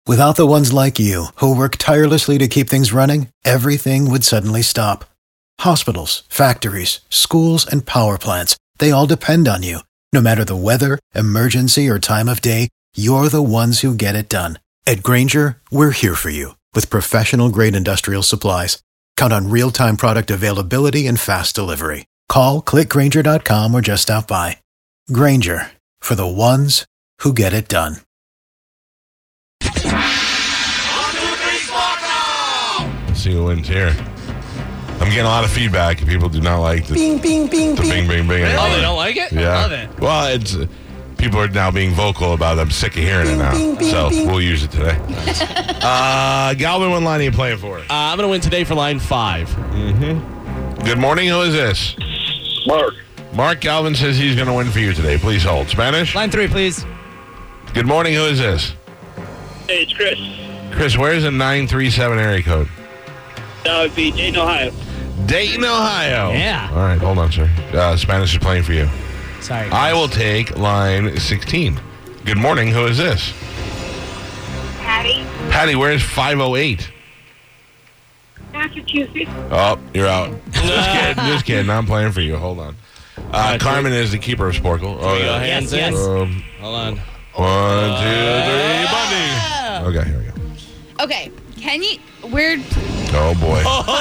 Without the ones like you, who work tirelessly to keep things running, everything would suddenly stop. Hospitals, factories, schools, and power plants, they all depend on you. No matter the weather, emergency, or time of day, you're the ones who get it done. At Grainger, we're here for you with professional-grade industrial supplies. Count on real-time product availability and fast delivery. Call, clickgrainger.com, or just stop by. Grainger, for the ones who get it done. Let's see who wins here. I'm getting a lot of feedback. People do not like the bing, bing, bing. Oh, they don't like it? Yeah. I love it. Well, it's people are now being vocal about it. I'm sick of hearing it now. So we'll use it today. Galvin, what line are you playing for? I'm going to win today for line 5. Mm-hmm. Good morning. Who is this? Mark. Mark. Galvin says he's going to win for you today. Please hold. Spanish? Line 3, please. Good morning. Who is this? Hey, it's Chris. Chris, where's the 937 area code? That would be Dayton, Ohio. Dayton, Ohio. Yeah. All right, hold on, sir. Spanish is playing for you. Sorry. I will take line 16. Good morning. Who is this? Patty, Patty, where's 508? Massachusetts. Oh, you're out. Just kidding. I'm playing for you. Hold on. Carmen is the keeper of Sporkle. Oh, Go yeah. hands Yes, in. yes. Hold on. 1, 2, 3, Bundy. Okay, here we go. Okay, can you? We're. Oh, boy.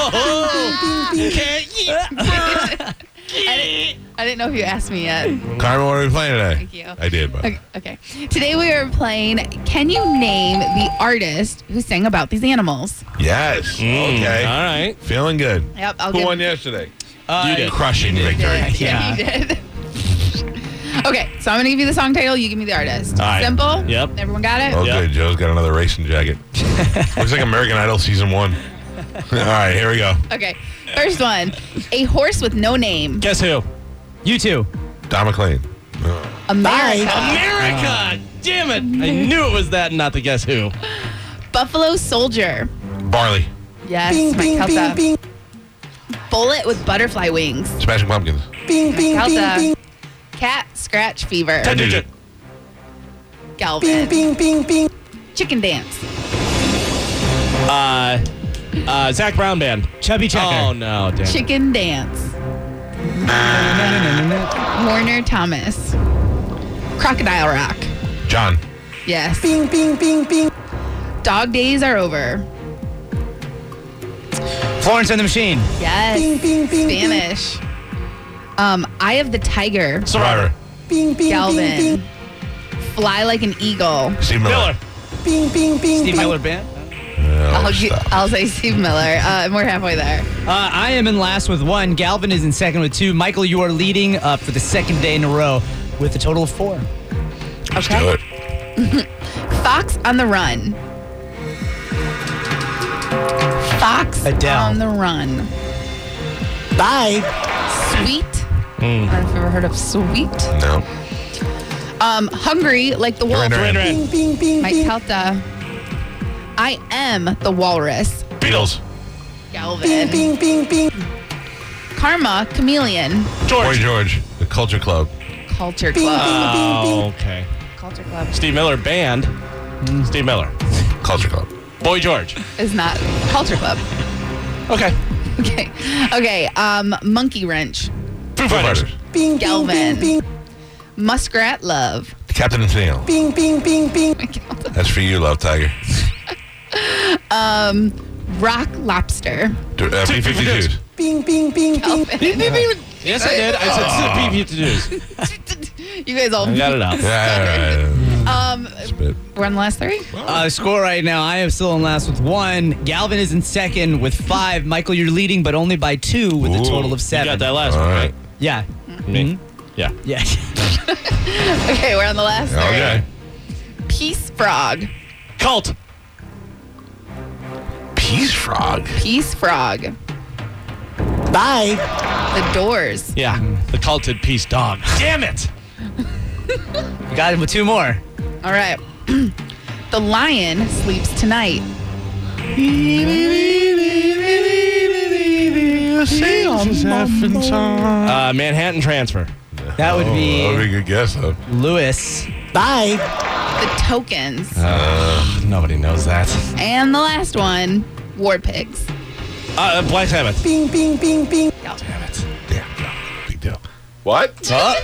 I didn't know if you asked me yet. Carmen, what are we playing today? Thank you. I did, but Okay. Today we are playing. Can you name the artist who sang about these animals? yes. Okay. All right. Feeling good. Yep. I'll Who give. won yesterday? You did. Crushing victory. Yeah, you did. Okay, so I'm gonna give you the song title. You give me the artist. All right. Simple. Yep. Everyone got it. Oh, Yeah. good. Joe's got another racing jacket. Looks like American Idol season 1. All right, here we go. Okay. First one. A horse with no name. Guess who? You two. Don McLean. America. America! Damn it! I knew it was that and not the Guess Who. Buffalo Soldier. Barley. Yes. Mike Kelta. Bullet with butterfly wings. Smashing Pumpkins. Mike Kelta. Cat scratch fever. Ted Nugent. Galvin. Chicken dance. Zach Brown Band. Chubby Checker. Oh, no. Damn. Chicken dance. Warner Thomas. Crocodile Rock. John. Yes. Dog days are over. Florence and the Machine. Yes. Spanish. Eye of the Tiger. Survivor. Galvin. Fly like an eagle. Steve Miller. Steve Miller Band. I'll say Steve Miller. We're halfway there. I am in last with 1. Galvin is in second with 2. Michael, you are leading for the second day in a row with a total of 4. Let's do it. Fox on the Run. Fox Adele. on the Run. Bye. Sweet. I don't know if you've ever heard of Sweet. No. Hungry like the wolf. Duran Duran. Mike Kelta. I am the walrus. Beatles. Galvin. Karma Chameleon. Boy George. The Culture Club. Culture Club. Oh, okay. Culture Club Steve Miller Band. Steve Miller. Culture Club. Boy George. is not Culture Club. Okay. Okay. Monkey Wrench. Foo Fighters. Galvin. Muskrat Love. Captain and Tennille. That's for you, Love Tiger. Rock Lobster. B-52s. Galvin. Yes, I did. I said beef to do's. You guys all. I got it out. Yeah. Spit. We're on the last 3. Score right now. I am still in last with 1. Galvin is in second with 5. Michael, you're leading, but only by 2 with a total of You 7. got that last All one, right. right? Yeah. Me? Yeah. Yeah. Okay, we're on the last 3. Okay. Peace Frog. Cult. Peace Frog. Peace Frog. Bye. The Doors. Yeah. The culted peace dog. Damn it. You got him with 2 more. All right. The Lion Sleeps Tonight. Manhattan Transfer. That would That would be be a good guess, though. Lewis. Bye. The Tokens. Nobody knows that. And the last one, War Pigs. Black Sabbath. Bing, bing, bing, bing. Damn it. Yeah, no, big deal. What?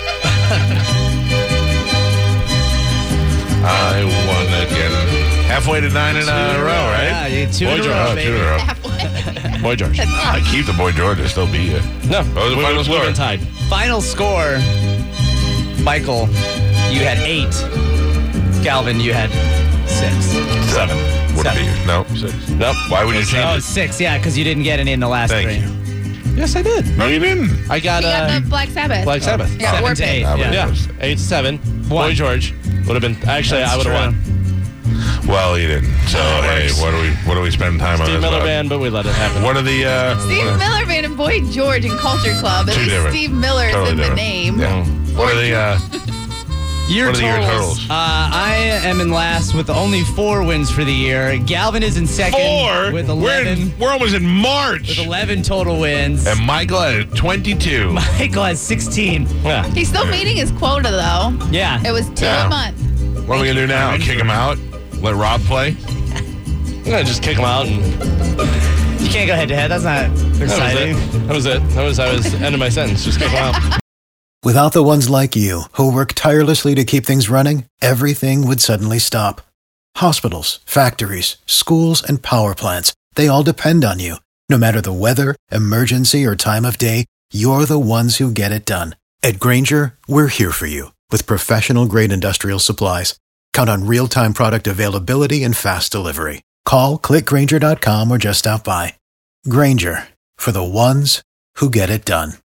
I won again. Halfway to 9 in a row, right? Yeah, you two in a row, baby. 2 in a row. Halfway. Boy George. I keep the Boy George. I still beat you. No. What was the final score? We've been tied. Final score, Michael, you had 8. Galvin, you had 6. 7. What Seven. did you? No, 6. Nope. Why would you change Oh, it? 6, yeah, because you didn't get any in the last Thank 3. you. Yes, I did. No, you didn't. I got, He got the Black Sabbath. Black Sabbath. Yeah, 7 War to 8. Pigs. I would- Yeah. Yeah. 8-7. Boy George would have been. Actually, That's I would true. have won. Well, you didn't. So, hey, works. what do we spend time on Steve this Miller about? Band, but we let it happen. What are the Steve Miller Band and Boy George and Culture Club. At Two least different. Steve Miller is Totally in different. the name. Yeah. What are the Year What are the year totals? I am in last with only 4 wins for the year. Galvin is in second 4? with 11. We're almost in March. With 11 total wins. And Michael at 22. Michael has 16. Yeah. He's still meeting his quota, though. Yeah. It was 2 Yeah. a month. What are we gonna do now? Kick him out? Let Rob play? I'm going to just kick him out and You can't go head to head. That's not exciting. that was it. I was ending my sentence. Just kick him out. Without the ones like you, who work tirelessly to keep things running, everything would suddenly stop. Hospitals, factories, schools, and power plants, they all depend on you. No matter the weather, emergency, or time of day, you're the ones who get it done. At Grainger, we're here for you with professional-grade industrial supplies. Count on real-time product availability and fast delivery. Call, clickgrainger.com, or just stop by. Grainger, for the ones who get it done.